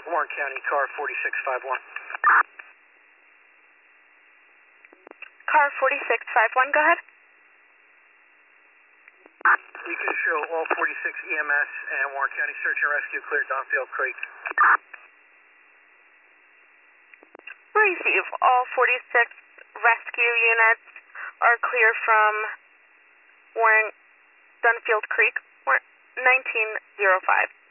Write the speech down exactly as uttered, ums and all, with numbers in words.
Warren County, car forty-six fifty-one. Car forty-six fifty-one, go ahead. You can show all forty-six E M S and Warren County search and rescue clear Donfield Creek. Receive. All forty-six rescue units are clear from Warren Dunfield Creek, nineteen oh five.